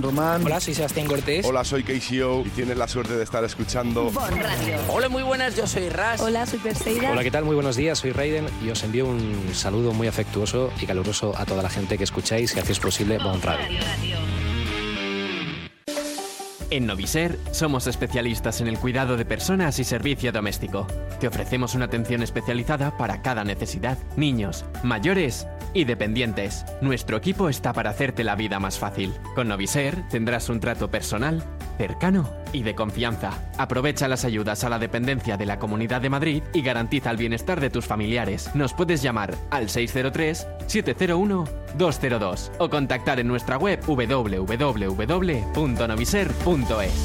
Román. Hola, soy Sebastián Cortés. Hola, soy KCO y tienes la suerte de estar escuchando Bon Radio. Hola, muy buenas, yo soy Ras. Hola, soy Perseida. Hola, ¿qué tal? Muy buenos días, soy Raiden y os envío un saludo muy afectuoso y caluroso a toda la gente que escucháis y hacéis posible Bon Radio. En Noviser somos especialistas en el cuidado de personas y servicio doméstico. Te ofrecemos una atención especializada para cada necesidad, niños, mayores y dependientes. Nuestro equipo está para hacerte la vida más fácil. Con Noviser tendrás un trato personal, cercano y de confianza. Aprovecha las ayudas a la dependencia de la Comunidad de Madrid y garantiza el bienestar de tus familiares. Nos puedes llamar al 603-701-202 o contactar en nuestra web www.noviser.es.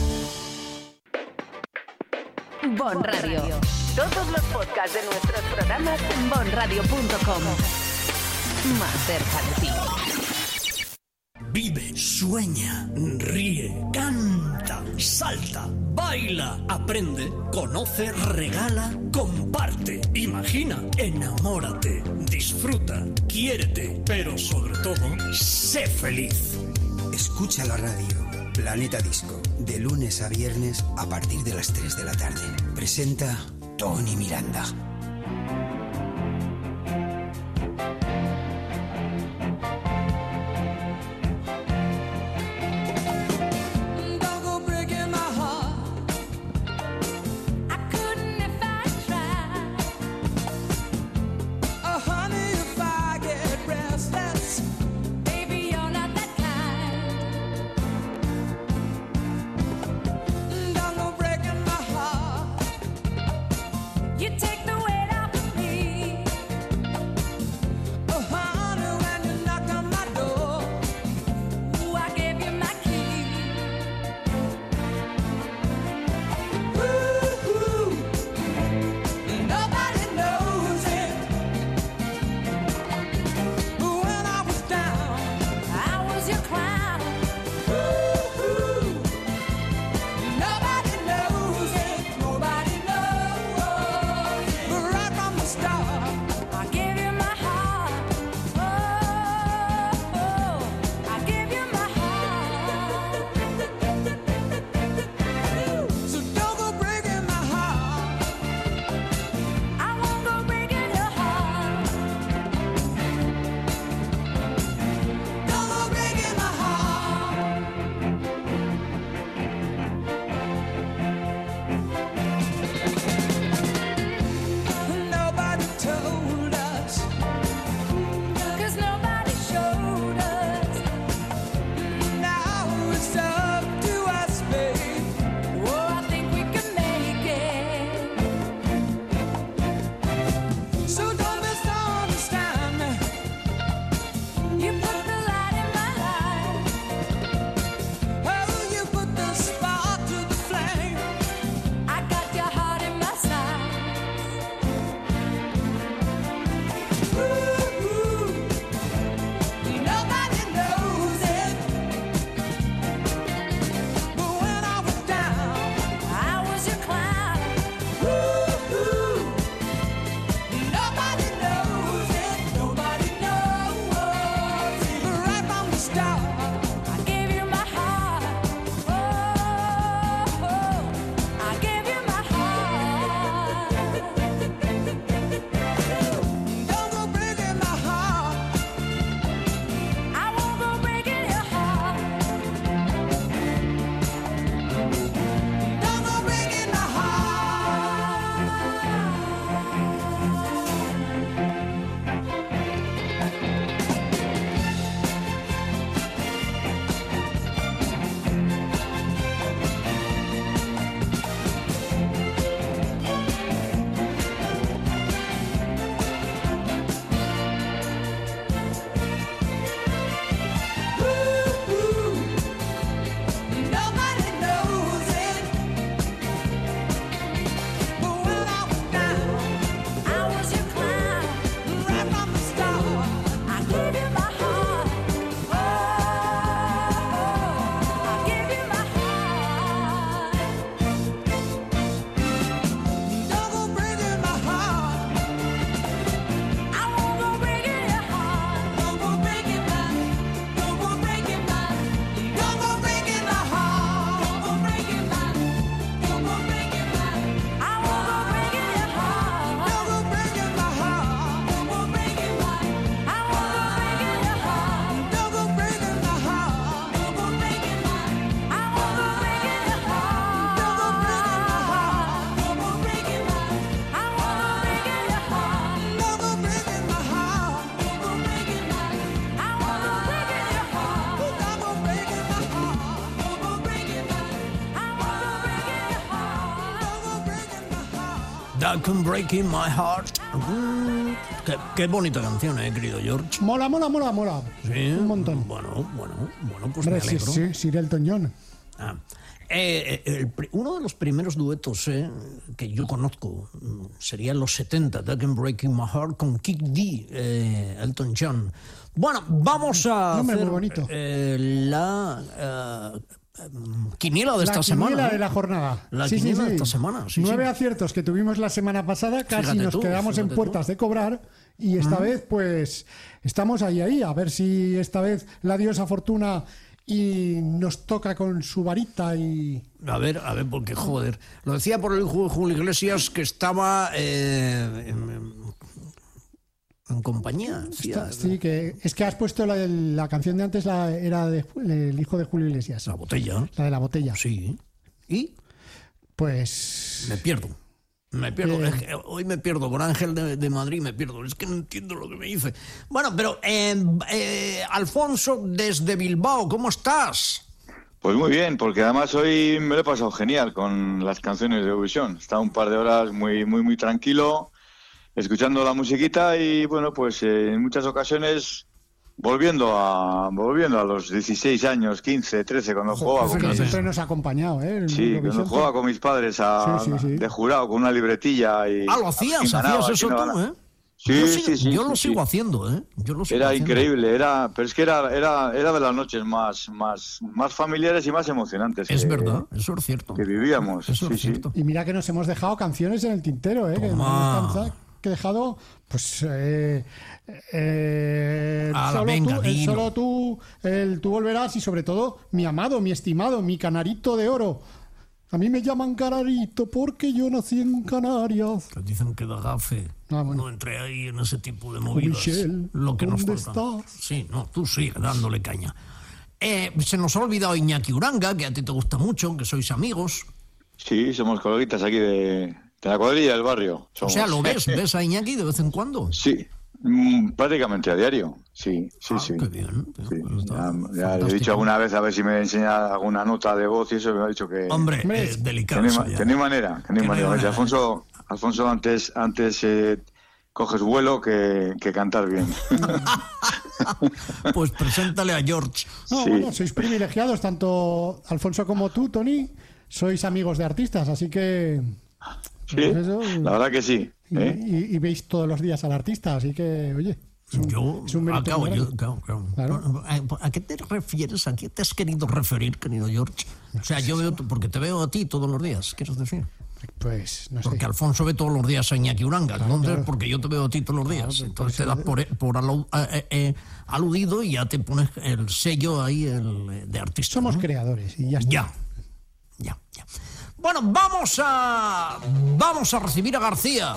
Bon Radio. Todos los podcasts de nuestros programas en bonradio.com. Más cerca de ti. Vive, sueña, ríe, canta, salta, baila, aprende, conoce, regala, comparte, imagina, enamórate, disfruta, quiérete, pero sobre todo, sé feliz. Escucha la radio Planeta Disco, de lunes a viernes a partir de las 3 de la tarde. Presenta Tony Miranda. You take the way That Can Break In My Heart. Qué bonita canción, querido George. Mola. Sí, un montón. Bueno, pues Hombre, me alegro. Sí, Elton John. Uno de los primeros duetos que yo conozco sería en los 70, That Can Break In My Heart, con Kid D, Elton John. Bueno, vamos a Nombre hacer muy bonito. La quiniela de esta semana. La quiniela de la jornada. La quiniela de esta semana. 9 aciertos que tuvimos la semana pasada, casi Fíjate nos tú, quedamos en puertas de cobrar, y esta vez pues estamos ahí, a ver si esta vez la diosa Fortuna y nos toca con su varita y... A ver, porque joder. Lo decía por el hijo de Julio Iglesias, que estaba en compañía. Sí, que es que has puesto la canción de antes, era del hijo de Julio Iglesias. La botella. La de la botella. Sí. ¿Y? Pues... Me pierdo. Es que hoy me pierdo. Por Ángel de Madrid me pierdo. Es que no entiendo lo que me dice. Bueno, pero Alfonso, desde Bilbao, ¿cómo estás? Pues muy bien, porque además hoy me lo he pasado genial con las canciones de Eurovisión. He estado un par de horas muy tranquilo, escuchando la musiquita y bueno, pues en muchas ocasiones volviendo a los 16 años, 15, 13, cuando jugaba con mis... Siempre nos ha acompañado, Sí, cuando jugaba con mis padres de jurado con una libretilla y... lo hacías eso tú, ¿eh? Sí, yo lo sigo haciendo, ¿eh? Era increíble, pero es que era de las noches más familiares y más emocionantes. Es verdad, eso es cierto. Que vivíamos. Eso es cierto. Y mira que nos hemos dejado canciones en el tintero, que he dejado, pues... solo tú, tú volverás, y sobre todo mi amado, mi estimado, mi canarito de oro. A mí me llaman Canarito porque yo nací en Canarias. Que dicen que da gafe. No entré ahí en ese tipo de movidas. Michel, lo que nos ¿dónde falta. estás? Sí, no, tú sigue dándole caña. Se nos ha olvidado Iñaki Uranga, que a ti te gusta mucho, que sois amigos. Sí, somos coleguitas aquí de la cuadrilla del barrio. O sea, ¿lo ves a Iñaki de vez en cuando? Sí, prácticamente a diario. Sí. Qué bien. Sí. Ya le he dicho alguna vez a ver si me enseña alguna nota de voz y eso, me ha dicho que... Hombre, es delicado. Que no hay manera. Alfonso, antes coges vuelo que cantar bien. Pues preséntale a George. Bueno, sois privilegiados, tanto Alfonso como tú, Tony, sois amigos de artistas, así que... Sí, la verdad que sí. Y veis todos los días al artista, así que, oye... Es un mérito muy grande. Claro. ¿A qué te refieres? ¿A qué te has querido referir, querido George? O sea, yo veo, porque te veo a ti todos los días, ¿quieres decir? Pues no sé. Porque Alfonso ve todos los días a Iñaki Uranga, entonces, claro. Porque yo te veo a ti todos los días. Entonces te das por aludido y ya te pones el sello ahí de artista. Somos creadores y ya está. Ya. Bueno, vamos a recibir a García.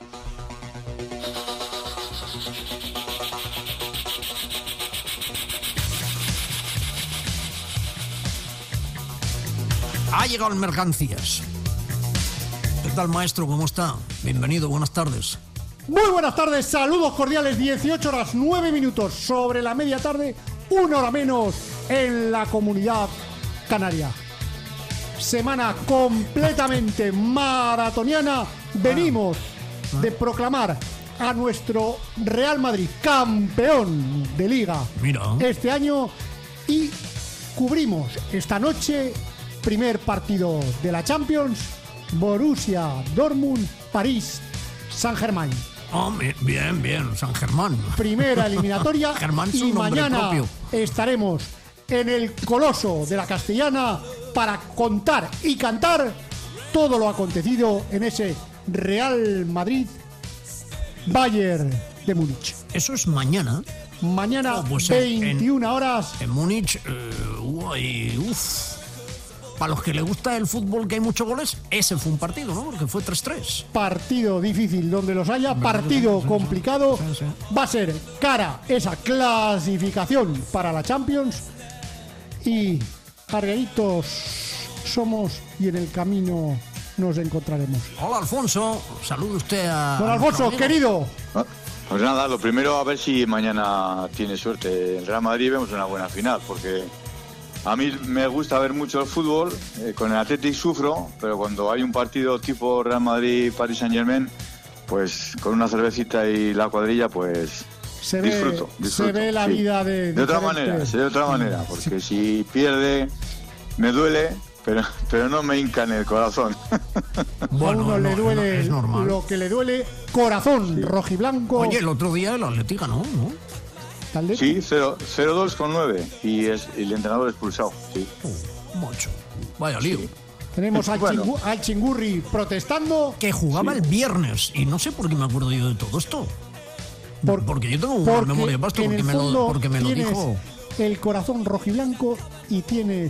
Ha llegado el Mercancías. ¿Qué tal, maestro? ¿Cómo está? Bienvenido, buenas tardes. Muy buenas tardes, saludos cordiales. 18 horas 9 minutos sobre la media tarde, 1 hora menos en la Comunidad Canaria. Semana completamente maratoniana. Venimos de proclamar a nuestro Real Madrid campeón de Liga este año, y cubrimos esta noche primer partido de la Champions, Borussia Dortmund, París Saint-Germain. Bien, San Germán. Primera eliminatoria. Y mañana propio. estaremos en el Coloso de la Castellana para contar y cantar todo lo acontecido en ese Real Madrid Bayern de Múnich. Eso es mañana. Mañana, pues 21 horas. En Múnich, para los que les gusta el fútbol, que hay muchos goles, ese fue un partido, ¿no? Porque fue 3-3. Partido difícil donde los haya, partido complicado. Sí. Va a ser cara esa clasificación para la Champions. Y cargueritos somos y en el camino nos encontraremos. Hola, Alfonso. Salude usted a... Don Alfonso, querido. Pues nada, lo primero, a ver si mañana tiene suerte el Real Madrid y vemos una buena final, porque A mí me gusta ver mucho el fútbol, con el Athletic sufro, pero cuando hay un partido tipo Real Madrid, Paris Saint-Germain, pues con una cervecita y la cuadrilla, pues disfruto. Se ve la vida de otra manera, porque si pierde me duele, pero no me hinca en el corazón. Bueno, a uno le duele es normal. Lo que le duele, corazón rojiblanco. Oye, el otro día el Atlético ganó, ¿no? Sí, 0-2 con 9 y el entrenador expulsado. Sí. Macho, vaya lío. Sí. Tenemos al Chingurri protestando. Que jugaba el viernes y no sé por qué me acuerdo yo de todo esto. Porque yo tengo una memoria basta porque me lo dijo. El corazón rojiblanco y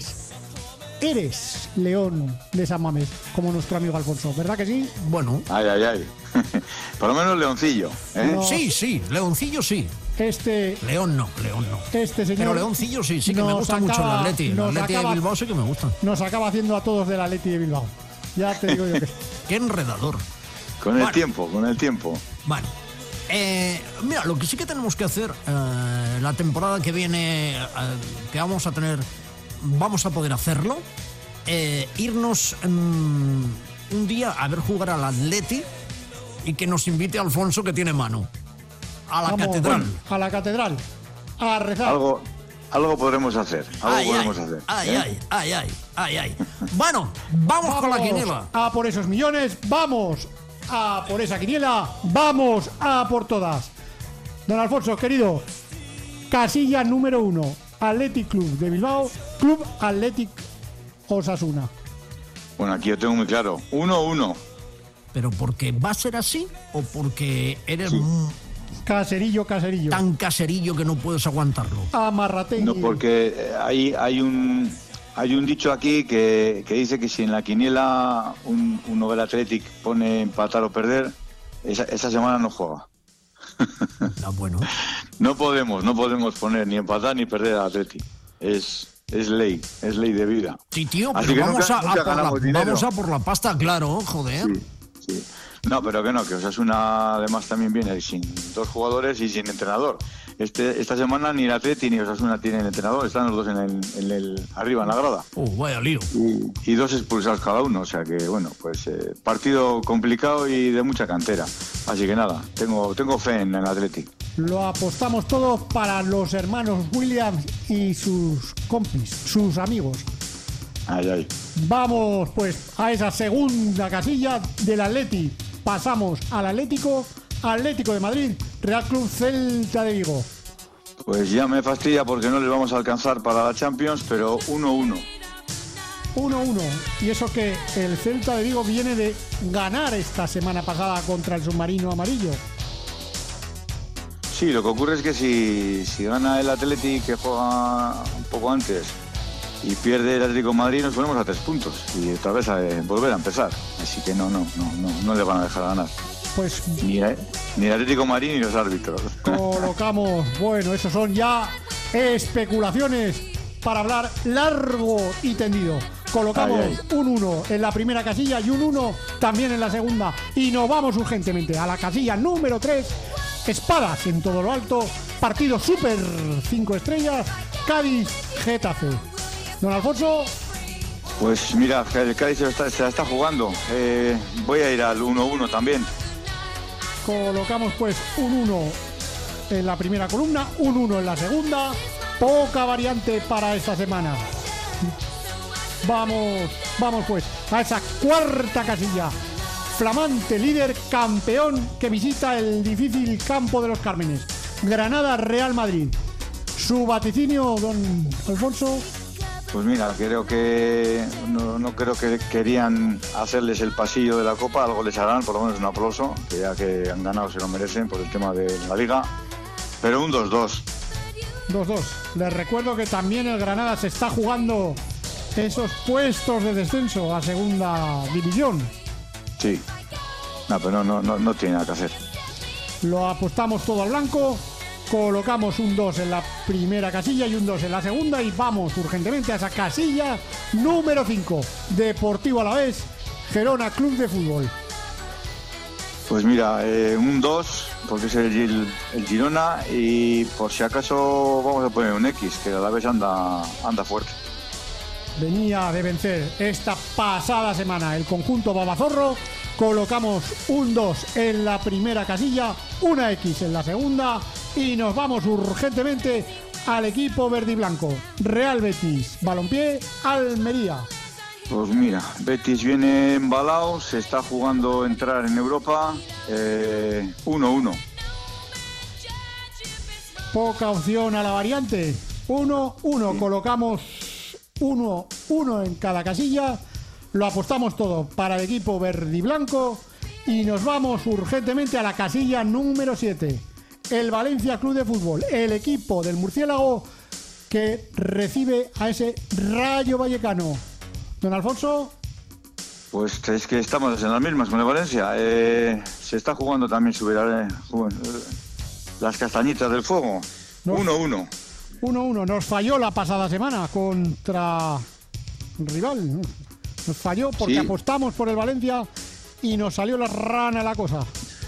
eres León de San Mamés, como nuestro amigo Alfonso, ¿verdad que sí? Bueno. Ay. Por lo menos Leoncillo, ¿eh? Sí, Leoncillo sí. León no. Este señor. Pero Leoncillo sí que me gusta mucho el Atleti. El Atleti de Bilbao sí que me gusta. Nos acaba haciendo a todos del Atleti de Bilbao. Ya te digo yo que. Qué enredador. Con el tiempo. Vale. Mira, lo que sí que tenemos que hacer la temporada que viene, que vamos a poder hacerlo, irnos un día a ver jugar al Atleti y que nos invite Alfonso, que tiene mano, a la catedral. Bueno, a la catedral, a rezar. Algo podremos hacer. Ay. Bueno, vamos con la quiniela. A por esos millones, vamos a por esa quiniela, vamos a por todas. Don Alfonso, querido, casilla número 1, Athletic Club de Bilbao, Club Athletic Osasuna. Bueno, aquí yo tengo muy claro, 1-1. ¿Pero porque va a ser así o porque eres caserillo? Tan caserillo que no puedes aguantarlo. Amarrate. No, porque hay un dicho aquí que dice que si en la quiniela uno del Athletic pone empatar o perder, esa semana no juega. Bueno. No podemos poner ni empatar ni perder al Athletic. Es ley de vida. Sí, tío, pero vamos a por la pasta, claro, joder. Sí. No, pero que Osasuna además también viene sin 2 jugadores y sin entrenador. Esta semana ni el Atleti ni Osasuna tienen entrenador, están los dos arriba en la grada. Vaya lío. Y 2 expulsados cada uno, o sea que bueno, pues partido complicado y de mucha cantera. Así que nada, tengo fe en el Atleti. Lo apostamos todo para los hermanos Williams y sus compis, sus amigos. Ay. Vamos pues a esa segunda casilla del Atleti. Pasamos al Atlético de Madrid, Real Club Celta de Vigo. Pues ya me fastidia porque no les vamos a alcanzar para la Champions, pero 1-1. 1-1. Y eso que el Celta de Vigo viene de ganar esta semana pasada contra el submarino amarillo. Sí, lo que ocurre es que si gana el Athletic, que juega un poco antes, y pierde el Atlético de Madrid, nos ponemos a 3 puntos y otra vez a volver a empezar. Así que no le van a dejar ganar. Pues ni el Atlético de Madrid ni los árbitros. Colocamos, bueno, esos son ya especulaciones para hablar largo y tendido. Colocamos un 1 en la primera casilla y un 1 también en la segunda. Y nos vamos urgentemente a la casilla número 3. Espadas en todo lo alto. Partido súper 5 estrellas. Cádiz-Getafe. Don Alfonso. Pues mira, el Cádiz se la está jugando. Voy a ir al 1-1 también. Colocamos pues un 1 en la primera columna, un 1 en la segunda. Poca variante para esta semana. Vamos pues a esa cuarta casilla. Flamante líder, campeón, que visita el difícil campo de los Cármenes. Granada-Real Madrid. Su vaticinio, don Alfonso. Pues mira, creo que no creo que querían hacerles el pasillo de la Copa, algo les harán, por lo menos un aplauso, que ya que han ganado se lo merecen por el tema de la Liga, pero un 2-2. 2-2. Les recuerdo que también el Granada se está jugando esos puestos de descenso a segunda división. Sí, pero no tiene nada que hacer. Lo apostamos todo al blanco. Colocamos un 2 en la primera casilla y un 2 en la segunda y vamos urgentemente a esa casilla número 5. Deportivo Alavés, Gerona Club de Fútbol. Pues mira, un 2 porque es el Girona y por si acaso vamos a poner un X, que el Alavés anda fuerte. venía de vencer esta pasada semana el conjunto Babazorro. Colocamos un 2 en la primera casilla, una X en la segunda y nos vamos urgentemente al equipo verde y blanco. Real Betis Balompié Almería. Pues mira, Betis viene embalado, se está jugando entrar en Europa, 1-1. Poca opción a la variante. 1-1, sí. Colocamos 1-1 en cada casilla. Lo apostamos todo para el equipo verde y blanco. Y nos vamos urgentemente a la casilla número 7. El Valencia Club de Fútbol, el equipo del murciélago que recibe a ese Rayo Vallecano. Don Alfonso. Pues es que estamos en las mismas con el Valencia. Se está jugando también subir las castañitas del fuego. 1-1. 1-1. Nos falló la pasada semana contra rival. Nos falló porque apostamos por el Valencia y nos salió la rana la cosa.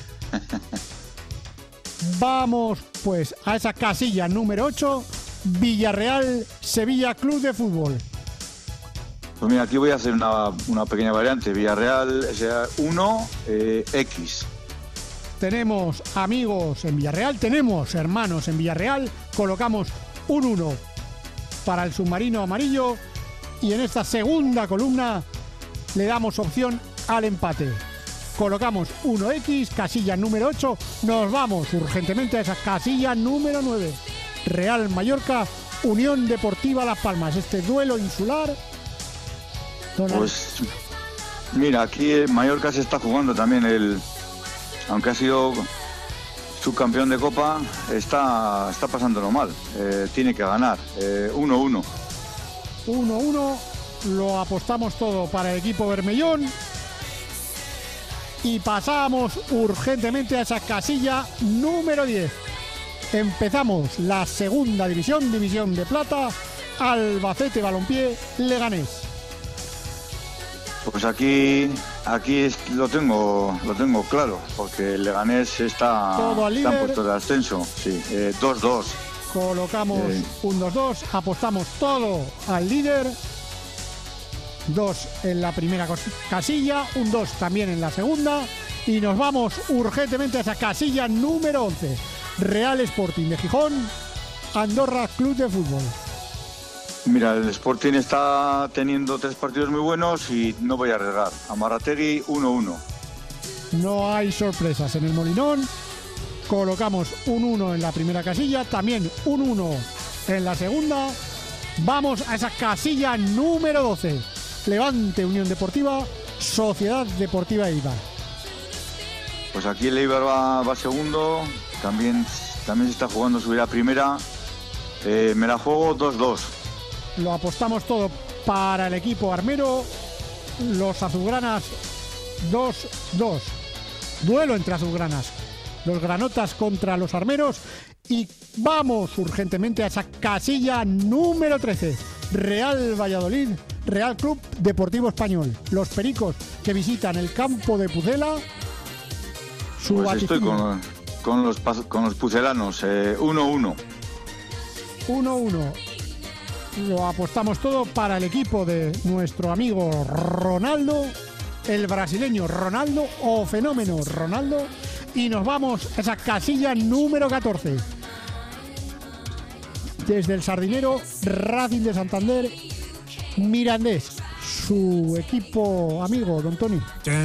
Vamos pues a esa casilla número 8. Villarreal Sevilla Club de Fútbol. Pues mira, aquí voy a hacer una pequeña variante. Villarreal 1, X. Tenemos amigos en Villarreal, tenemos hermanos en Villarreal. Colocamos un 1 para el submarino amarillo. Y en esta segunda columna le damos opción al empate. Colocamos 1X, casilla número 8. Nos vamos urgentemente a esa casilla número 9. Real Mallorca, Unión Deportiva Las Palmas. Este duelo insular. Pues mira, aquí Mallorca se está jugando también aunque ha sido subcampeón de Copa, está pasándolo mal. Tiene que ganar. 1-1. 1-1. Lo apostamos todo para el equipo bermellón. Y pasamos urgentemente a esa casilla número 10. Empezamos la segunda división, división de plata. Albacete Balompié Leganés. Pues aquí lo tengo claro, porque el Leganés está en puesto de ascenso. Sí, 2-2. Colocamos un 2-2, apostamos todo al líder. 2 en la primera casilla, un 2 también en la segunda. Y nos vamos urgentemente a esa casilla número 11. Real Sporting de Gijón, Andorra Club de Fútbol. Mira, el Sporting está teniendo 3 partidos muy buenos y no voy a arriesgar. Amarrategui 1-1. No hay sorpresas en el Molinón. Colocamos un 1 en la primera casilla, también un 1 en la segunda. Vamos a esa casilla número 12. Levante Unión Deportiva, Sociedad Deportiva Eibar. Pues aquí el Eibar va segundo. También se está jugando subir a primera. Me la juego 2-2. Lo apostamos todo para el equipo armero. Los azulgranas 2-2. Duelo entre azulgranas. Los granotas contra los armeros. Y vamos urgentemente a esa casilla número 13. Real Valladolid, Real Club Deportivo Español. Los pericos que visitan el campo de Pucela. Pues estoy con los pucelanos. 1-1. 1-1. Lo apostamos todo para el equipo de nuestro amigo Ronaldo, el brasileño Ronaldo o fenómeno Ronaldo. Y nos vamos a esa casilla número 14. Desde el Sardinero, Racing de Santander, Mirandés, su equipo amigo, don Tony.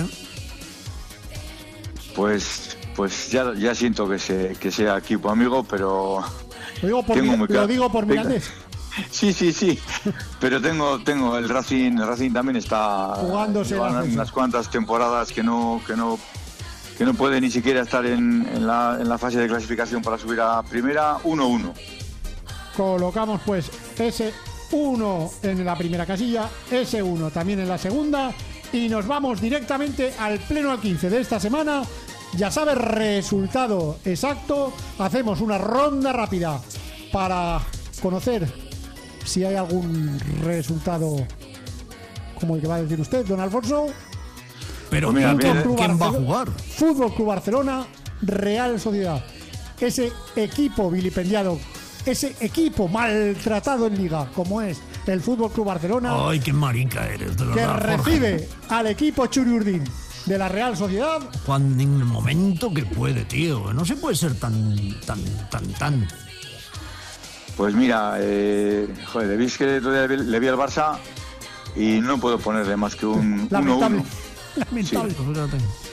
Pues ya siento que sea equipo amigo, pero lo digo por Mirandés. Sí. Pero tengo el Racing también está jugándose unas cuantas temporadas que no puede ni siquiera estar en la fase de clasificación para subir a primera. 1-1. Colocamos pues ese 1 en la primera casilla, ese 1 también en la segunda y nos vamos directamente al pleno al 15 de esta semana. Ya sabes, resultado exacto. Hacemos una ronda rápida para conocer si hay algún resultado como el que va a decir usted, don Alfonso. Pero mira, ¿quién va a jugar? Fútbol Club Barcelona, Real Sociedad. Ese equipo vilipendiado, ese equipo maltratado en Liga, como es el Fútbol Club Barcelona. Ay, qué marica eres, de que verdad, Jorge. recibe al equipo Churiurdin de la Real Sociedad. Cuando en el momento que puede, tío. No se puede ser tan. Pues mira, joder, veis que todavía le vi al Barça y no puedo ponerle más que un 1-1. Lamentable. Pues fíjate.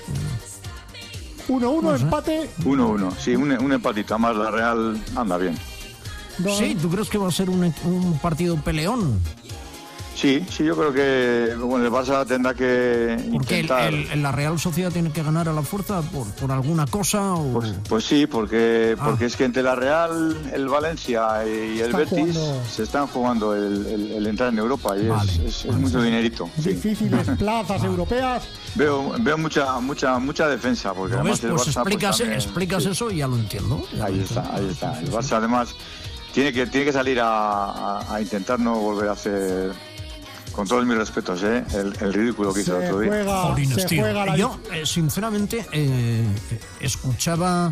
1-1, No sé. empate. 1-1, sí, un empatito. Además, la Real anda bien. Sí, ¿tú crees que va a ser un partido peleón? Sí, yo creo que bueno, el Barça tendrá que Porque intentar... la Real Sociedad tiene que ganar a la fuerza por alguna cosa. O... Pues sí, porque es que entre la Real, el Valencia y el Están Betis jugando- se están jugando el entrar en Europa y Vale, es mucho dinerito. Sí. Difíciles plazas europeas. Veo mucha defensa, porque ¿Lo además ves? el Pues Barça... explicas sí. eso y ya lo entiendo. Ahí está. El Barça además tiene que salir a intentar no volver a hacer, con todos mis respetos, el ridículo que hizo el otro día. Jolines, se tío. juega la... Yo, sinceramente, escuchaba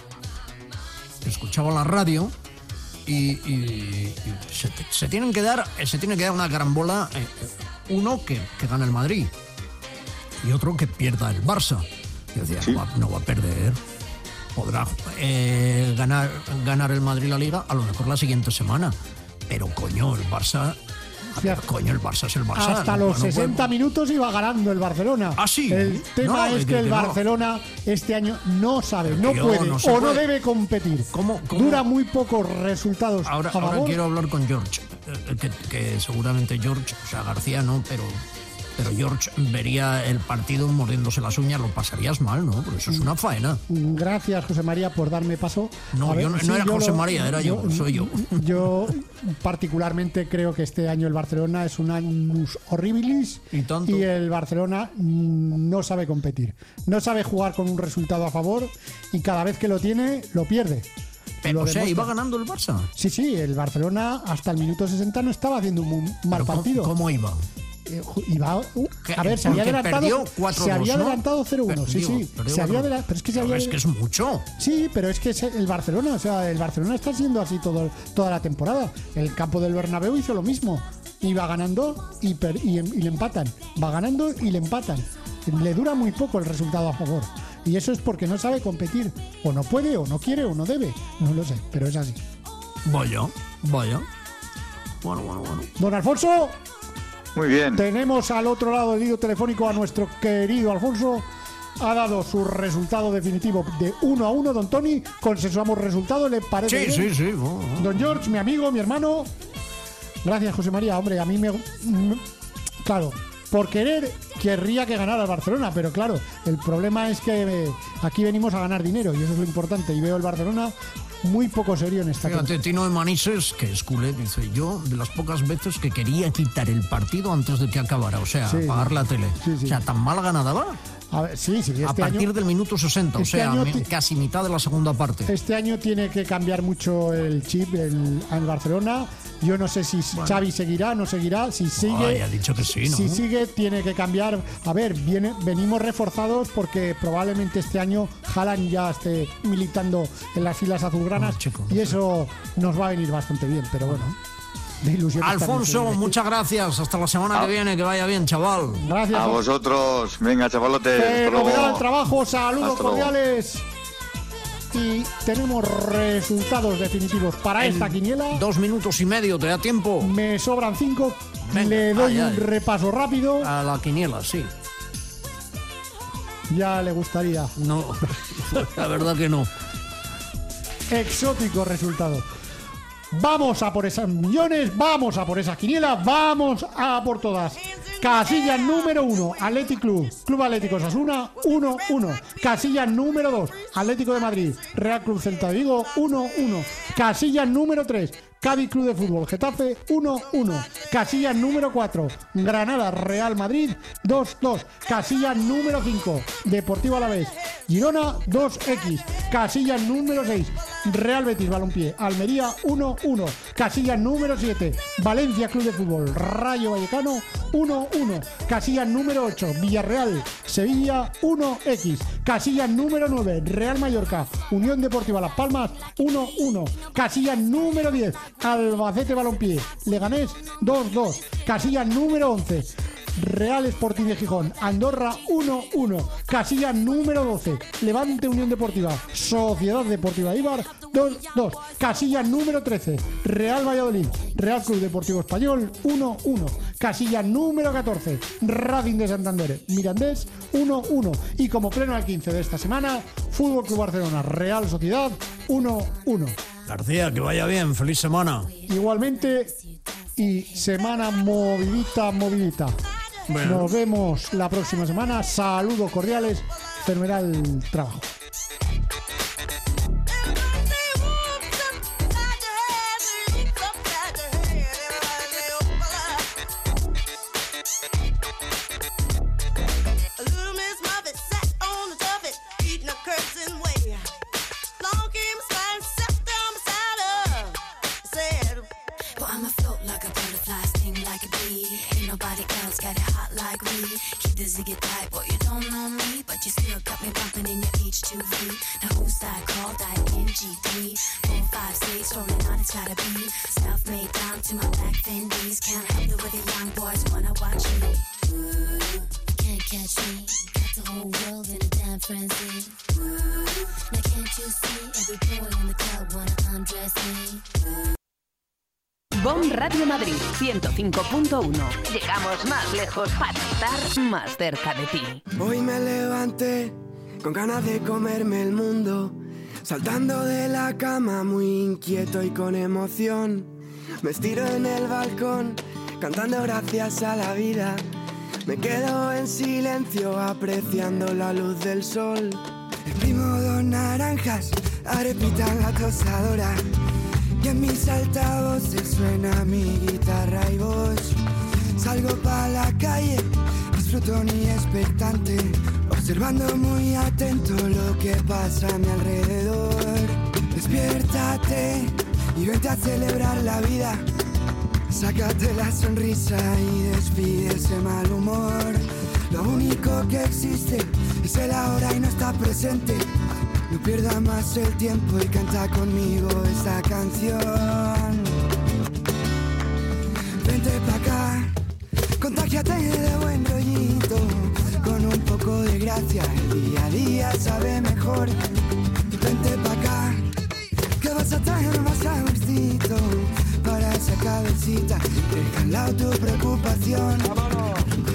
la radio y se tiene que dar una carambola, uno que gana el Madrid y otro que pierda el Barça. Yo decía, Sí. no va a perder. Podrá ganar el Madrid la Liga a lo mejor la siguiente semana. Pero coño, el Barça... Coño, el Barça es el Barça. Hasta los 60 minutos iba ganando el Barcelona. ¿Ah, sí? El tema No, es que que el no. Barcelona este año no sabe, Pero no tío, puede no se o no puede. debe competir. ¿Cómo? Dura muy pocos resultados Ahora a favor. quiero hablar con George, que seguramente George, o sea, García no, pero George vería el partido mordiéndose las uñas, lo pasarías mal, ¿no? Porque eso es una faena. Gracias, José María, por darme paso. No, A ver, yo no sí, era yo José María, era yo, soy yo. Yo particularmente creo que este año el Barcelona es un annus horribilis ¿Y tanto? el Barcelona no sabe competir. No sabe jugar con un resultado a favor y cada vez que lo tiene, lo pierde. Pero, Lo o sea, demuestra. iba ganando el Barça. Sí, el Barcelona hasta el minuto 60 no estaba haciendo un mal Pero partido. ¿Cómo iba? Iba, a ver, se Porque había adelantado, perdió 4-2, se había ¿no? adelantado 0-1, sí. Perdió Se había 4-2. pero es que se Pero había es que es mucho. Sí, pero es que el Barcelona, o sea, el Barcelona está siendo así toda la temporada. El campo del Bernabéu hizo lo mismo. Iba ganando y le empatan. Va ganando y le empatan. Le dura muy poco el resultado a favor. Y eso es porque no sabe competir. O no puede, o no quiere, o no debe. No lo sé, pero es así. Vaya. Bueno. Don Alfonso, Muy bien. tenemos al otro lado del hilo telefónico a nuestro querido Alfonso. Ha dado su resultado definitivo de 1-1, don Tony. Consensuamos resultado, ¿le parece bien? Sí. Don George, mi amigo, mi hermano. Gracias, José María. Hombre, a mí claro, por querer querría que ganara el Barcelona, pero claro, el problema es que aquí venimos a ganar dinero y eso es lo importante. Y veo el Barcelona muy poco serio en esta Fíjate, Tino de Manises, que es culé, dice yo, de las pocas veces que quería quitar el partido antes de que acabara, o sea, Sí. apagar la tele. Sí. O sea, tan mal ganada va. A ver, sí, A partir del minuto 60, o este sea, año casi mitad de la segunda parte. Este año tiene que cambiar mucho el chip al Barcelona. Yo no sé si Xavi seguirá, no seguirá. Si sigue, ha dicho que sí, ¿no? Si sigue, tiene que cambiar. A ver, venimos reforzados porque probablemente este año Haaland ya esté militando en las filas azulgranas y eso nos va a venir bastante bien. Pero bueno, de ilusión. Alfonso, muchas gracias. Hasta la semana que viene. Que vaya bien, chaval. Gracias. A vosotros. Venga, chavalotes. Hasta Fenomenal luego. trabajo, saludos Hasta luego. cordiales. Y tenemos resultados definitivos para esta quiniela. 2 minutos y medio, ¿te da tiempo? Me sobran 5. Venga, Le doy ay. un repaso rápido. A la quiniela, sí. Ya le gustaría. No, la verdad que no. Exótico resultado. Vamos a por esas millones, vamos a por esas quinielas, vamos a por todas. Casilla número 1, Athletic Club Atlético Osasuna, 1-1. Casilla número 2, Atlético de Madrid, Real Club Celta de Vigo, 1-1. Casilla número 3, Cádiz Club de Fútbol Getafe, 1-1. Casilla número 4, Granada Real Madrid, 2-2. Casilla número 5, Deportivo Alavés Girona, 2x. Casilla número 6, Real Betis Balompié Almería, 1-1. Casilla número 7, Valencia Club de Fútbol Rayo Vallecano, 1-1. Casilla número 8, Villarreal Sevilla, 1x. Casilla número 9, Real Mallorca Unión Deportiva Las Palmas, 1-1. Casilla número 10, Albacete Balompié, Leganés 2-2, casilla número 11. Real Sporting de Gijón, Andorra 1-1, casilla número 12. Levante Unión Deportiva, Sociedad Deportiva Eibar 2-2, casilla número 13. Real Valladolid, Real Club Deportivo Español 1-1, casilla número 14. Racing de Santander, Mirandés 1-1. Y como pleno al 15 de esta semana, Fútbol Club Barcelona, Real Sociedad 1-1. García, que vaya bien, feliz semana. Igualmente, y semana movidita. Bueno. Nos vemos la próxima semana. Saludos cordiales. Fenomenal trabajo. Ziggy type, boy, you don't know me, but you still got me bumping in your H2V. Now who's that called? ING3 456, rolling on, it's gotta be self-made down to my black Fendi's. Can't help the way the young boys wanna watch me. Ooh, you can't catch me. Got the whole world in a damn frenzy. Ooh, now can't you see every boy in the club wanna undress me? BOM Radio Madrid 105.1. Llegamos más lejos para estar más cerca de ti. Hoy me levanté con ganas de comerme el mundo, saltando de la cama muy inquieto y con emoción. Me estiro en el balcón cantando gracias a la vida. Me quedo en silencio apreciando la luz del sol. Exprimo 2 naranjas, arepita en la tosadora. Y en mis altavoces suena mi guitarra y voz. Salgo pa' la calle, disfruto ni expectante, observando muy atento lo que pasa a mi alrededor. Despiértate y vente a celebrar la vida. Sácate la sonrisa y despide ese mal humor. Lo único que existe es el ahora y no está presente. No pierda más el tiempo y canta conmigo esta canción. Vente pa' acá, contágiate de buen rollito. Con un poco de gracia el día a día sabe mejor. Vente pa' acá, que vas a traer más saborcito para esa cabecita. Deja al lado tu preocupación. ¡Vámonos!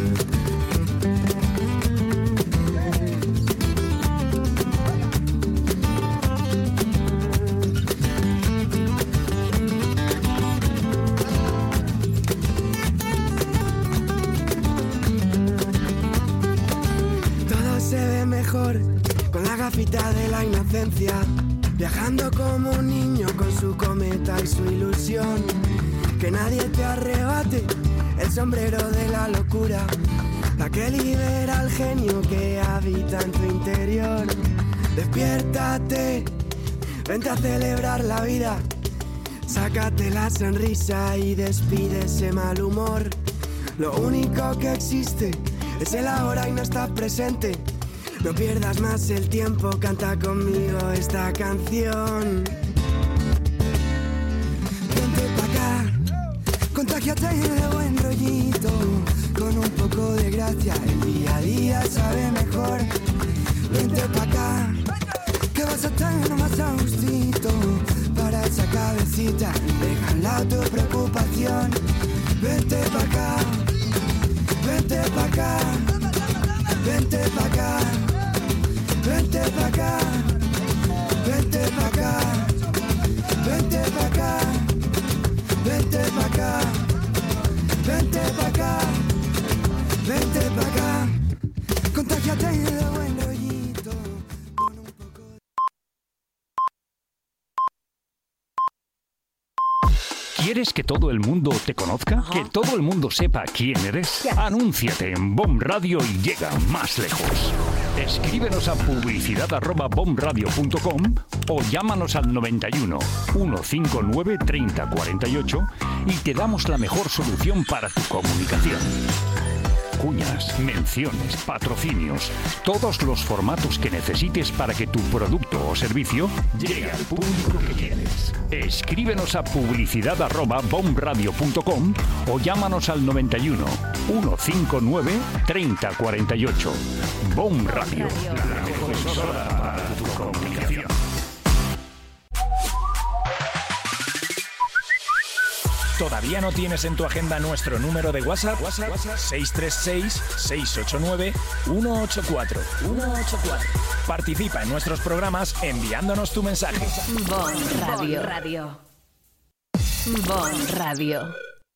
Con la gafita de la inocencia, viajando como un niño con su cometa y su ilusión. Que nadie te arrebate el sombrero de la locura, la que libera al genio que habita en tu interior. Despiértate, vente a celebrar la vida. Sácate la sonrisa y despide ese mal humor. Lo único que existe es el ahora y no está presente. No pierdas más el tiempo, canta conmigo esta canción. Vente pa' acá, contágiate de buen rollito. Con un poco de gracia el día a día sabe mejor. Vente pa' acá, que vas a tener más a gustito para esa cabecita. Deja al lado tu preocupación. Vente pa' acá, vente pa' acá, vente pa' acá. Vente pa' acá, vente pa' acá, vente pa' acá, vente pa' acá, vente pa' acá, vente pa' acá, contágiate de buen rollito. ¿Quieres que todo el mundo te conozca? ¿Que todo el mundo sepa quién eres? Anúnciate en BOM Radio y llega más lejos. Escríbenos a publicidad@bomradio.com o llámanos al 91 159 3048 y te damos la mejor solución para tu comunicación. cuñas, menciones, patrocinios, todos los formatos que necesites para que tu producto o servicio llegue al público que quieres. Escríbenos a publicidad@bomradio.com o llámanos al 91 159 3048. BOM Radio, la mejor emisora para tu comunicación. ¿Todavía no tienes en tu agenda nuestro número de WhatsApp? 636-689-184. Participa en nuestros programas enviándonos tu mensaje. Bon Radio. Bon Radio.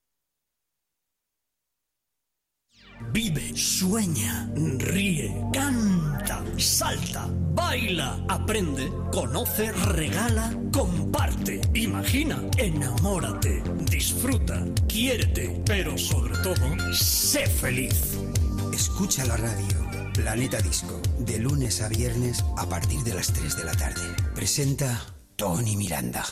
Vive, sueña, ríe, canta, salta, baila, aprende, conoce, regala, comparte, imagina, enamórate, disfruta, quiérete, pero sobre todo, sé feliz. Escucha la radio Planeta Disco de lunes a viernes a partir de las 3 de la tarde. Presenta Tony Miranda.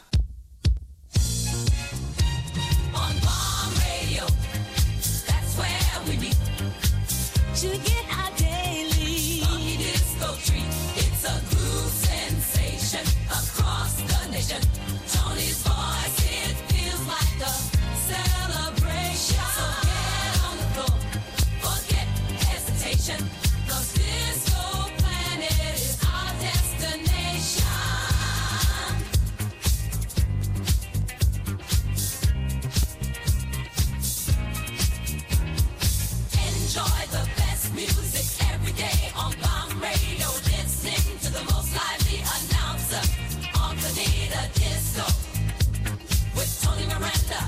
To get our daily funky disco treat. It's a groove sensation across the nation. Tony's voice, it feels like a celebration. So get on the floor, forget hesitation, 'cause Disco Planet is our destination. Enjoy the music every day on Bomb Radio, listening to the most lively announcer on Planeta Disco with Tony Miranda.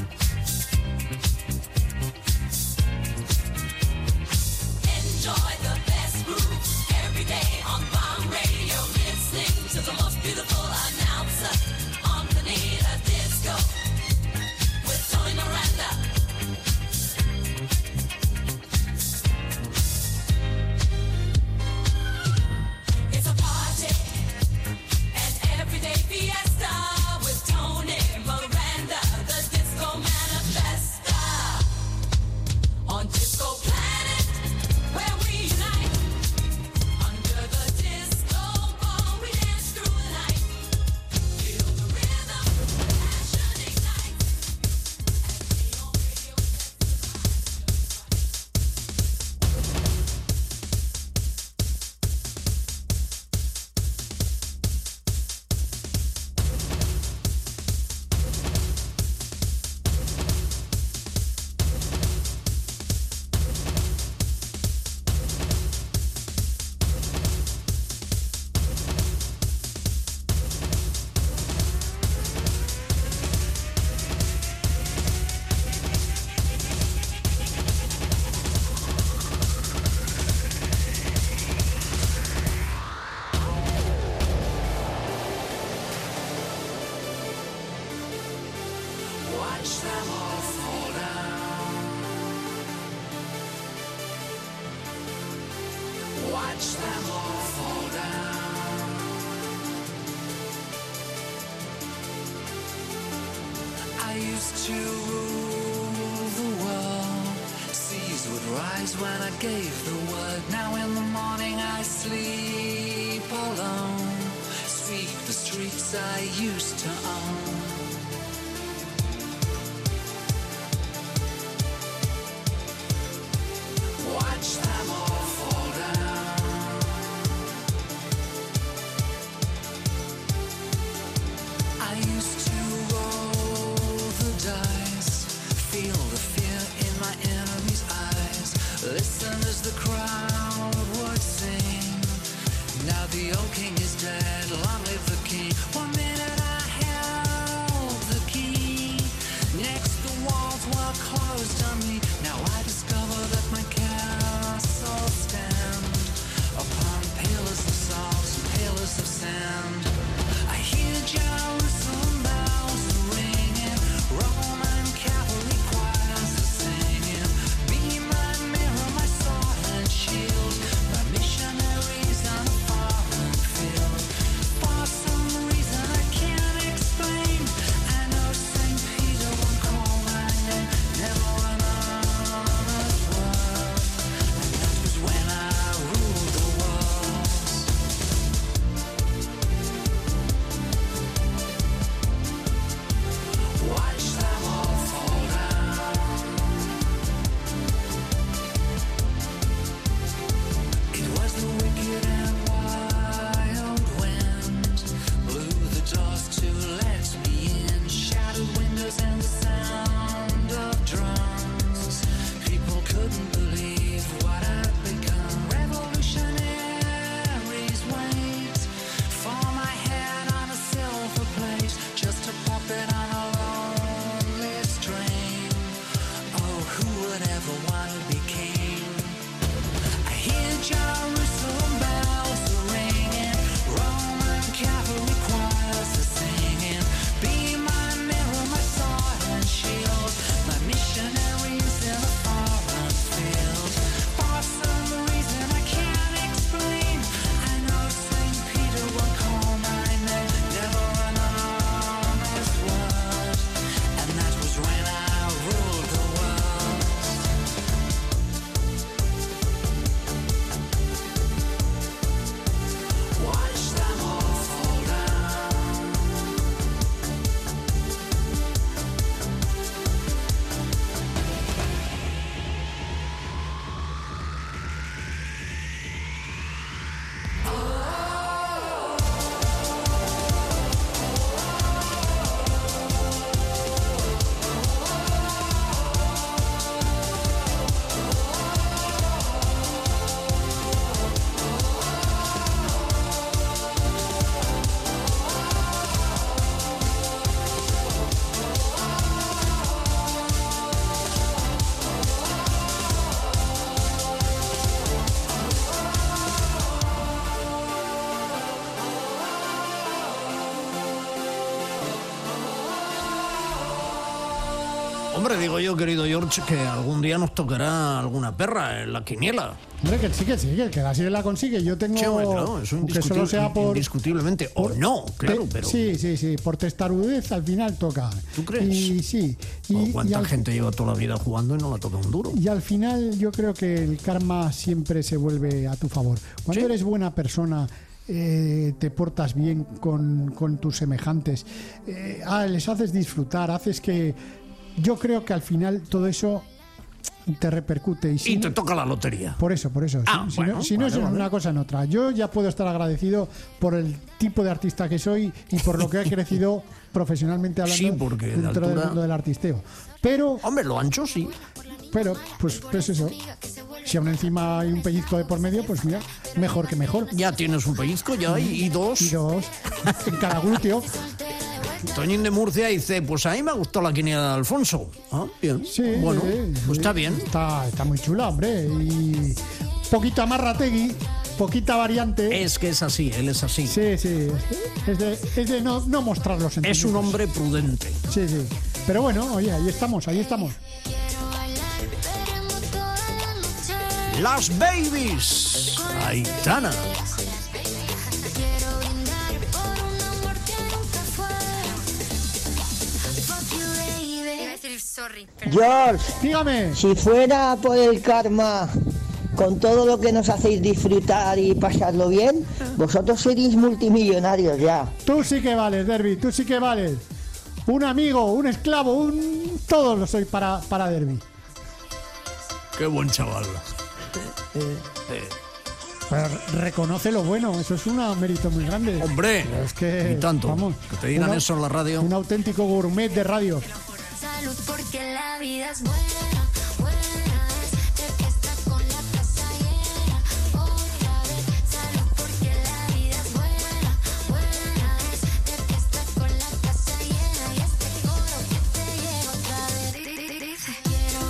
Enjoy the best groove every day on Bomb Radio, listening to the most beautiful announcer on Planeta Disco with Tony Miranda. The old king is dead, long live the king. 1 minute I held Hombre, digo yo, querido George, que algún día nos tocará alguna perra en la quiniela. Hombre, que sí, que la sí la consigue. Yo tengo... Sí, hombre, claro, eso aunque solo sea indiscutiblemente. O no, claro, pero... Sí, por testarudez al final toca. ¿Tú crees? Y sí. ¿Cuánta gente lleva toda la vida jugando y no la toca un duro? Y al final yo creo que el karma siempre se vuelve a tu favor. Cuando eres buena persona... te portas bien con tus semejantes, les haces disfrutar, haces que... Yo creo que al final todo eso te repercute. Y te toca la lotería. Por eso. Si no es una cosa en otra. Yo ya puedo estar agradecido por el tipo de artista que soy y por lo que he crecido profesionalmente hablando dentro del mundo del artisteo. Pero... Hombre, lo ancho sí. Pero, pues eso. Si aún encima hay un pellizco de por medio, pues mira, mejor que mejor. Ya tienes un pellizco ya y dos. Y dos. En cada glúteo. Toñín de Murcia dice, pues a mí me ha gustado la quiniela de Alfonso. Ah, bien. Sí, bueno, pues está bien. Está muy chula, hombre. Y poquita Marrategui, poquita variante. Es que es así, él es así. Sí. Es de no mostrar los sentimientos. Es un hombre prudente. Sí. Pero bueno, oye, ahí estamos. Las Babies, Aitana. George, dígame. Si fuera por el karma, con todo lo que nos hacéis disfrutar y pasarlo bien, vosotros seréis multimillonarios ya. Tú sí que vales, Derby, tú sí que vales. Un amigo, un esclavo, todo lo soy para Derby. Qué buen chaval. Pero reconoce lo bueno, eso es un mérito muy grande. Hombre, es que, y tanto, vamos, que te digan eso en la radio. Un auténtico gourmet de radio. Salud porque la vida es buena, es de fiesta con la casa llena. Otra vez, salud porque la vida es buena, es de fiesta con la casa llena. Y este coro que te lleva otra vez, dice, quiero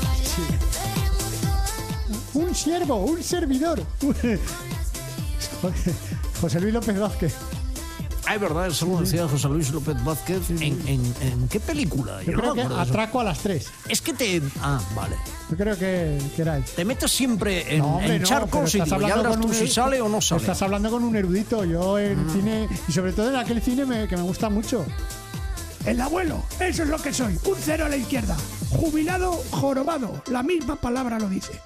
bailar, Un siervo, un servidor. José Luis López Vázquez. Es verdad, eso lo decía José Luis López Vázquez. ¿En qué película? Yo creo que Atraco a las 3. Es que te... Ah, vale. Yo creo que era él. Te metes siempre en charcos y digo, ya verás tú si sale o no sale. Estás hablando con un erudito. Yo en cine, y sobre todo en aquel cine que me gusta mucho. El abuelo, eso es lo que soy. Un 0 a la izquierda. Jubilado, jorobado. La misma palabra lo dice.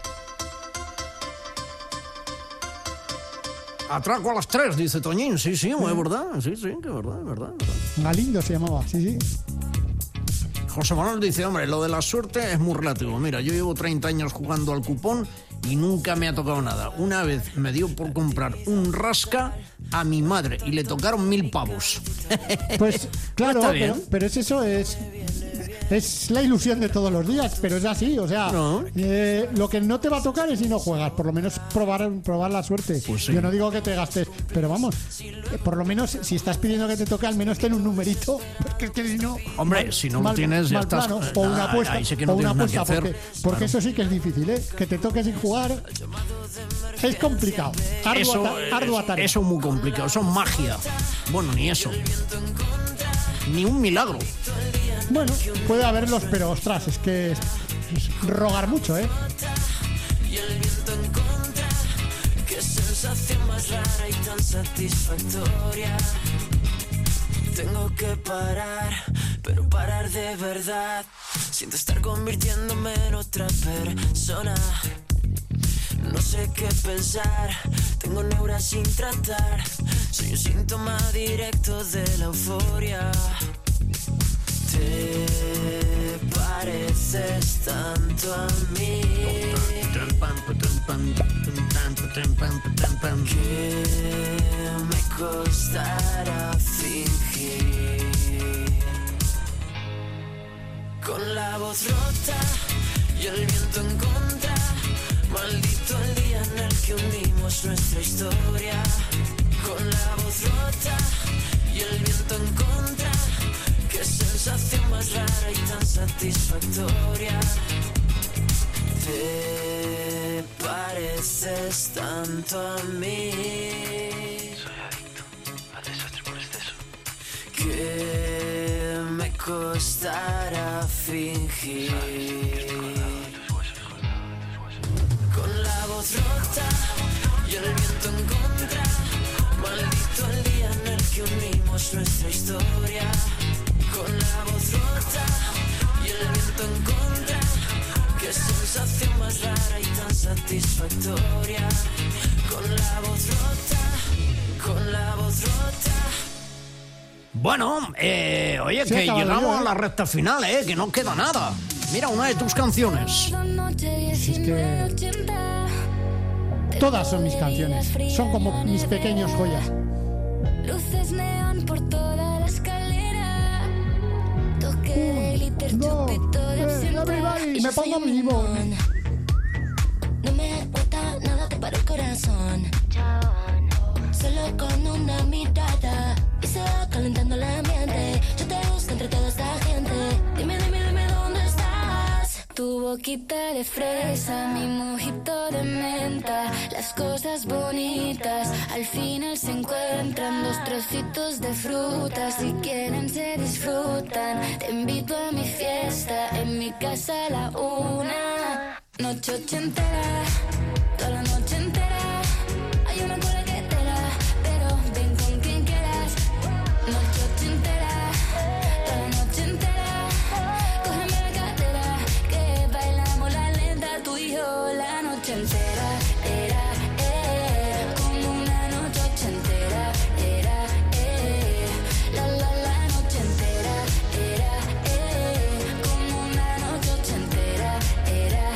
Atraco a las 3, dice Toñín. Sí, es verdad. Sí, que es verdad. Galindo se llamaba, sí. José Manuel dice, hombre, lo de la suerte es muy relativo. Mira, yo llevo 30 años jugando al cupón y nunca me ha tocado nada. Una vez me dio por comprar un rasca a mi madre y le tocaron 1.000 pavos. Pues claro, pero es eso, es la ilusión de todos los días, pero es así, o sea, lo que no te va a tocar es si no juegas, por lo menos probar la suerte. Pues sí. Yo no digo que te gastes, pero vamos, por lo menos si estás pidiendo que te toque, al menos ten un numerito, porque es que si no... Hombre, si no lo tienes, ya estás... Plano, o una apuesta, ahí sí que no tienes nada que hacer. Porque eso sí que es difícil, ¿eh? Que te toque sin jugar es complicado, ardua tarea. Eso es muy complicado, eso es magia. Bueno, ni eso. Ni un milagro. Bueno, puede haberlos, pero ostras, es que es rogar mucho, ¿eh? Y el viento en contra, qué sensación más rara y tan satisfactoria. Tengo que parar, pero parar de verdad. Siento estar convirtiéndome en otra persona. No sé qué pensar, tengo neuras sin tratar. Soy un síntoma directo de la euforia. Te pareces tanto a mí que me costará fingir. Con la voz rota y el viento en contra, maldito el día en el que hundimos nuestra historia. Con la voz rota y el viento en contra, qué sensación más rara y tan satisfactoria. Te pareces tanto a mí. Soy adicto al desastre por exceso. Que me costará fingir. Con la voz rota y el viento en contra, maldito el día en el que unimos nuestra historia. Con la voz rota y el viento en contra, qué sensación más rara y tan satisfactoria. Con la voz rota, con la voz rota. Bueno, oye, Sí, que llegamos caballero, a la recta final, que no queda nada. Mira, una de tus canciones. Si es que todas son mis canciones, son como mis pequeños joyas. Luces neón por toda la escalera. Toque de glitter, chupito de absenta. Y me pongo vivo. No me cuesta nada, te para el corazón. Solo con una mirada y se va calentando el ambiente. Yo te busco entre toda esta gente. Dime, dime, dime dónde estás. Tu boquita de fresa, mi mojito de menta. Las cosas bonitas al final se encuentran. Dos trocitos de fruta, si quieren se disfrutan. Te invito a mi fiesta, en mi casa a la 1. Noche ochentera, toda la noche entera. Hay una cola que te da, pero ven con quien quieras. Noche ochentera, toda la noche entera. Cógeme la cadera, que bailamos la lenta, tú y yo la noche entera. Era, como una noche ochentera. Era, la noche entera. Era, como una noche ochentera. Era,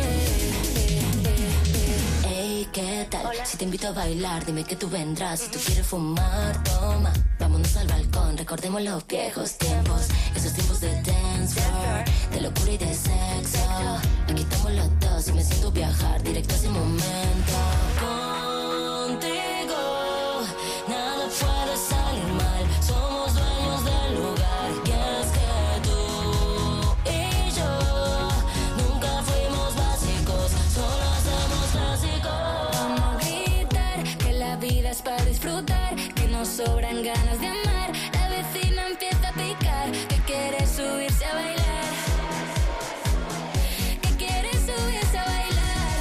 Ey, ¿qué tal? Hola. Si te invito a bailar, dime que tú vendrás. Si tú quieres fumar, toma. Vámonos al balcón, recordemos los viejos tiempos. Esos tiempos de dance floor, de locura y de sexo. Aquí estamos los dos y me siento viajar directo a ese momento. Contigo, nada puede salir mal. Somos dueños del lugar. Y es que tú y yo nunca fuimos básicos, solo hacemos clásicos. Vamos a gritar que la vida es para disfrutar, que nos sobran ganas de amar. La vecina empieza a picar, que quiere subirse a bailar, que quiere subirse a bailar.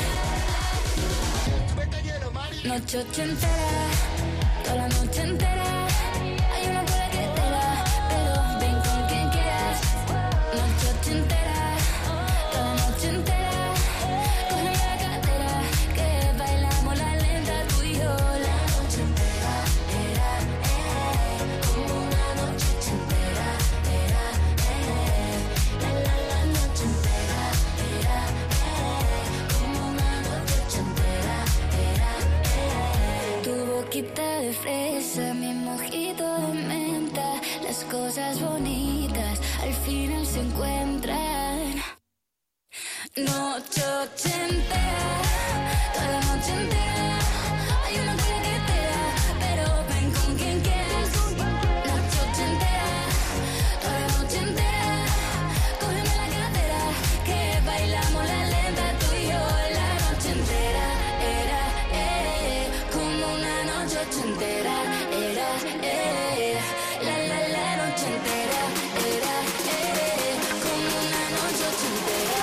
Noche ochentera, toda la noche entera. Hay una cola que te da, pero ven con quien quieras. Noche ochentera, toda la noche entera. Cógeme la cadera, que bailamos la lenta, tú y yo la noche entera. Era, como una noche ochentera. Era, la noche entera. Era, como una noche ochentera. Era, tu boquita de fresa, mi mojito de menta. Las cosas bonitas al final se encuentran. Noche ochentera, toda la noche entera. Hay una cola que te da, pero ven con quien quieras. Noche ochentera, toda la noche entera. Cógeme la cadera, que bailamos la lenta, tú y yo la noche entera. Era, como una noche ochentera. Era, la noche entera. Era, como una noche ochentera.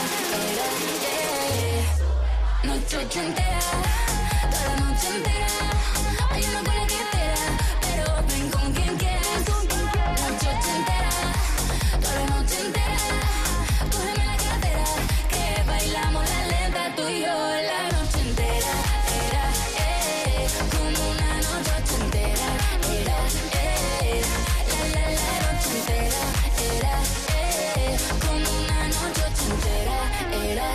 Era, noche ochentera, toda la noche entera. Hay una cola que te da, pero ven con quien quieras. Noche ochentera, toda la noche entera. Cógeme la cadera, que bailamos la lenta, tú y yo la noche entera. Era, como una noche ochentera. Era, la noche entera. Era, como una noche ochentera. Era,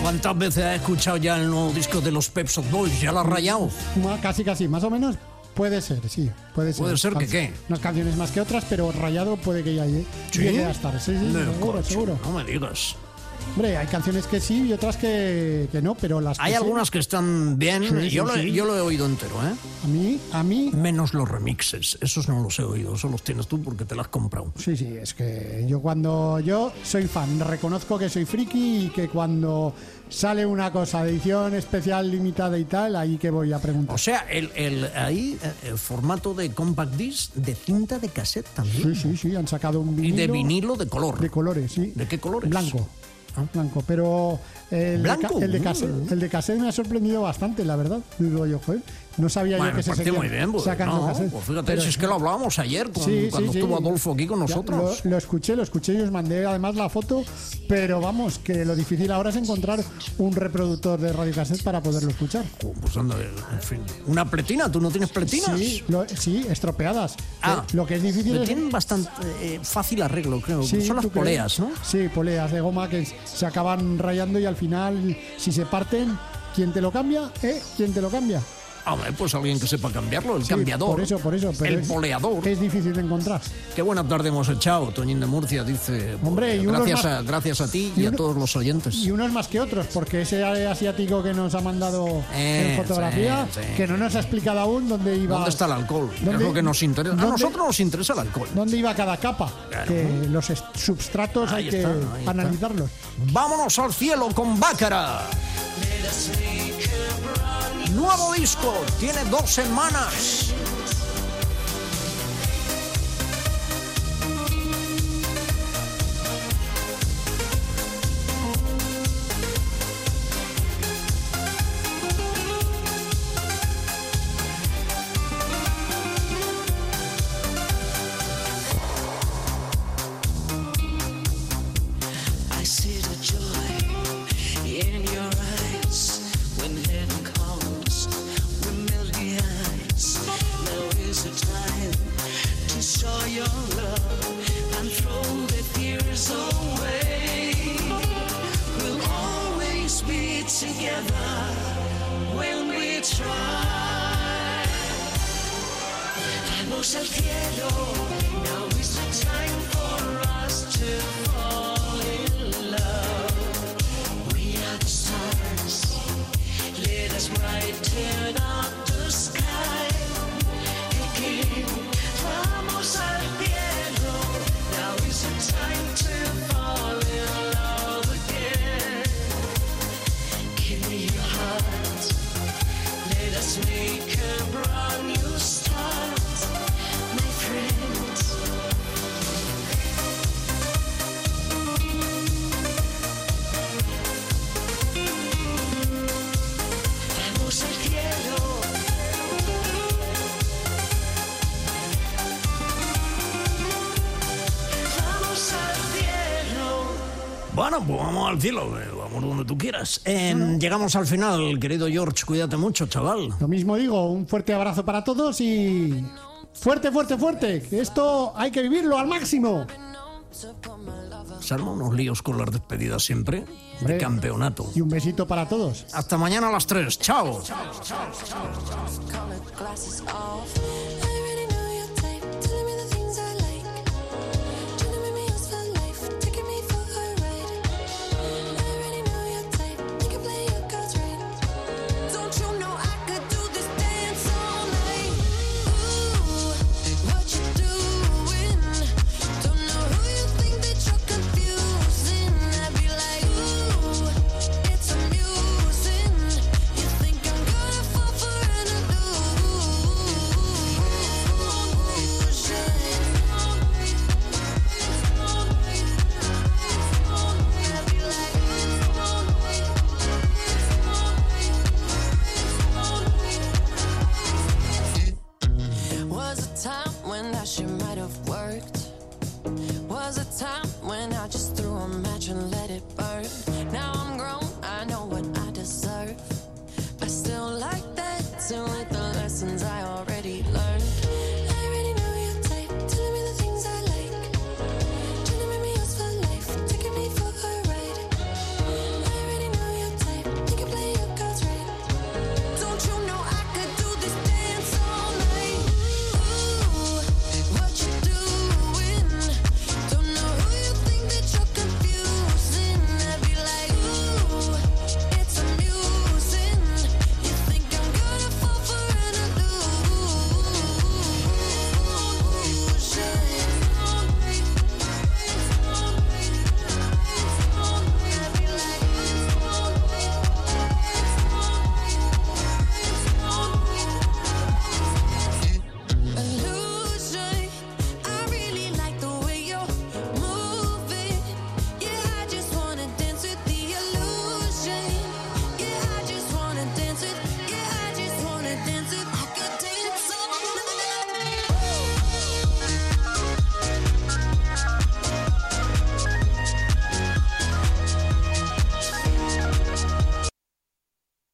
¿Cuántas veces has escuchado ya el nuevo disco de los Pet Shop Boys? ¿Ya lo has rayado? Casi, más o menos. Puede ser, sí, puede ser. ¿Puede ser que qué? Unas canciones más que otras, pero rayado puede que ya llegue a estar. Sí, seguro. No me digas. Hombre, hay canciones que sí y otras que no, pero las que hay algunas que están bien. Sí, yo lo he oído entero, ¿eh? A mí... Menos los remixes. Esos no los he oído. Esos los tienes tú porque te los has comprado. Sí, es que yo soy fan. Reconozco que soy friki y que cuando sale una cosa de edición especial limitada y tal, ahí que voy a preguntar. O sea, el formato de compact disc de cinta de cassette también. Sí, han sacado un vinilo. Y de vinilo de color. De colores, sí. ¿De qué colores? Blanco, pero el de cassette me ha sorprendido bastante, la verdad. Digo yo, joder, no sabía yo que se seguían muy bien, pues, sacando cassette. Pues fíjate, si es que lo hablábamos ayer cuando estuvo Adolfo aquí con nosotros. Lo escuché y os mandé además la foto, pero vamos, que lo difícil ahora es encontrar un reproductor de radiocassette para poderlo escuchar. Pues anda, en fin. ¿Una pletina? ¿Tú no tienes pletinas? Sí, estropeadas. Lo que es difícil es... Tienen bastante fácil arreglo, creo. Son las poleas, ¿no? Sí, poleas de goma que se acaban rayando y al final, si se parten, ¿quién te lo cambia? ¿Quién te lo cambia? Hombre, pues alguien que sepa cambiarlo, el cambiador. Por eso. Pero el poleador. Es difícil de encontrar. Qué buena tarde hemos echado, Toñín de Murcia dice. Hombre, gracias a ti y a todos los oyentes. Y unos más que otros, porque ese asiático que nos ha mandado en fotografía, que no nos ha explicado aún dónde iba. ¿Dónde está el alcohol? Es lo que nos interesa. A nosotros nos interesa el alcohol. ¿Dónde iba cada capa? Claro. Que los substratos hay que analizarlos. Vámonos al cielo con Bácara. Nuevo disco, tiene 2 semanas. Al cielo, now is the time for us to fall in love. We are the stars, let us brighten up the sky. Again, vamos al cielo, now is the time to fall in love again. Give me your heart, let us make a brand new start. Vamos al cielo. Vamos al cielo. Bueno, pues vamos al cielo, vamos donde tú quieras. Llegamos al final, querido George, cuídate mucho, chaval. Lo mismo digo, un fuerte abrazo para todos y... Fuerte, que esto hay que vivirlo al máximo. Se arman unos líos con las despedidas siempre. De campeonato. Y un besito para todos. Hasta mañana a las 3. Chao. Was a time